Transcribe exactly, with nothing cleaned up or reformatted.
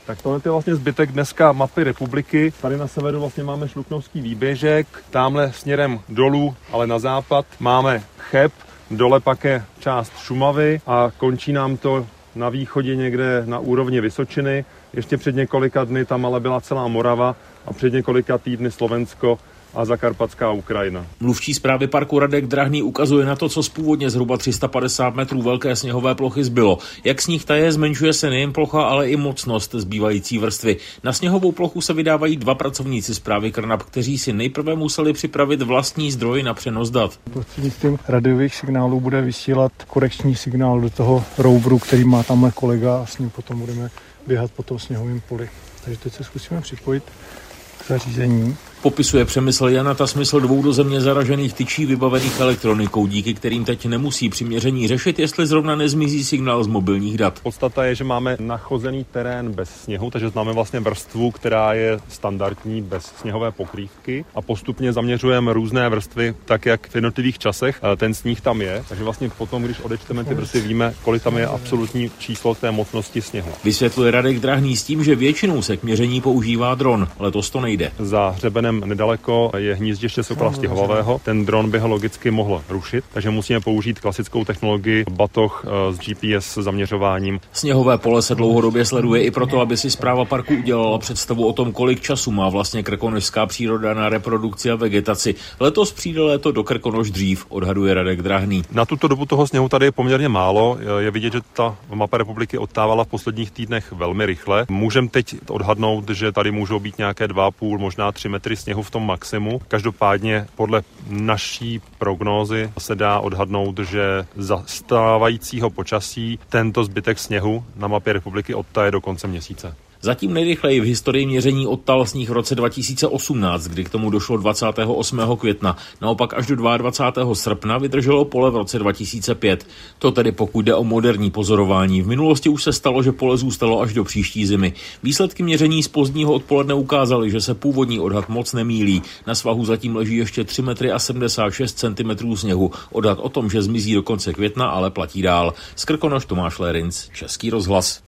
Tak tohle je vlastně zbytek dneska mapy republiky. Tady na severu vlastně máme Šluknovský výběžek, tamhle směrem dolů, ale na západ máme Cheb, dole pak je část Šumavy a končí nám to na východě někde na úrovni Vysočiny. Ještě před několika dny tam ale byla celá Morava a před několika týdny Slovensko a zakarpatská Ukrajina. Mluvčí správy parku Radek Drahný ukazuje na to, co z původně zhruba tři sta padesát metrů velké sněhové plochy zbylo. Jak sníh taje, zmenšuje se nejen plocha, ale i mocnost zbývající vrstvy. Na sněhovou plochu se vydávají dva pracovníci správy Krnap, kteří si nejprve museli připravit vlastní zdroj na přenos dat. Prostřednictvím radiových signálů bude vysílat korekční signál do toho roveru, který má tamhle kolega, a s ním potom budeme běhat po tom sněhovém poli. Takže teď se zkusíme připojit k zařízení. Popisuje Přemysl Janata smysl dvou do země zaražených tyčí vybavených elektronikou, díky kterým teď nemusí při měření řešit, jestli zrovna nezmizí signál z mobilních dat. Podstata je, že máme nachozený terén bez sněhu, takže máme vlastně vrstvu, která je standardní bez sněhové pokrývky a postupně zaměřujeme různé vrstvy, tak jak v jednotlivých časech ten sníh tam je. Takže vlastně potom, když odečteme ty vrstvy, víme, kolik tam je absolutní číslo té mocnosti sněhu. Vysvětluje Radek Drahný s tím, že většinou se k měření používá dron. Letos to nejde. Za hřebenem nedaleko je hnízdiště sokola stěhovavého. Ten dron by ho logicky mohl rušit, takže musíme použít klasickou technologii batoh s G P S zaměřováním. Sněhové pole se dlouhodobě sleduje i proto, aby si správa parku udělala představu o tom, kolik času má vlastně krkonošská příroda na reprodukci a vegetaci. Letos přijde léto do Krkonoš dřív, odhaduje Radek Drahný. Na tuto dobu toho sněhu tady je poměrně málo. Je vidět, že ta mapa republiky odtávala v posledních týdnech velmi rychle. Můžeme teď odhadnout, že tady můžou být nějaké dva a půl, možná tři metry sněhu v tom maximu. Každopádně podle naší prognózy se dá odhadnout, že za stávajícího počasí tento zbytek sněhu na mapě republiky odtaje do konce měsíce. Zatím nejrychleji v historii měření odtal sníh v roce dva tisíce osmnáct, kdy k tomu došlo dvacátého osmého května. Naopak až do dvacátého druhého srpna vydrželo pole v roce dva tisíce pět. To tedy pokud jde o moderní pozorování. V minulosti už se stalo, že pole zůstalo až do příští zimy. Výsledky měření z pozdního odpoledne ukázaly, že se původní odhad moc nemýlí. Na svahu zatím leží ještě tři metry a sedmdesát šest centimetrů sněhu. Odhad o tom, že zmizí do konce května, ale platí dál. Z Krkonoš Tomáš Lérinc, Český rozhlas.